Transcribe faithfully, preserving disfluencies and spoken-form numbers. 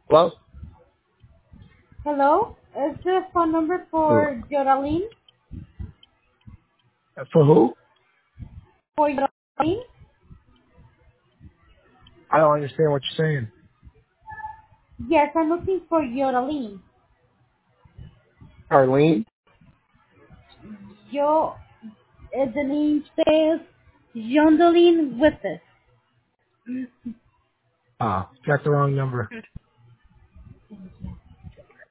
Hello? Hello, is this phone number Hello. for Yoraline? For who? For Yoraline? I don't understand what you're saying. Yes, I'm looking for Yoraline. Arlene? Yo, uh, the name says Yondeline with this. Ah, got the wrong number.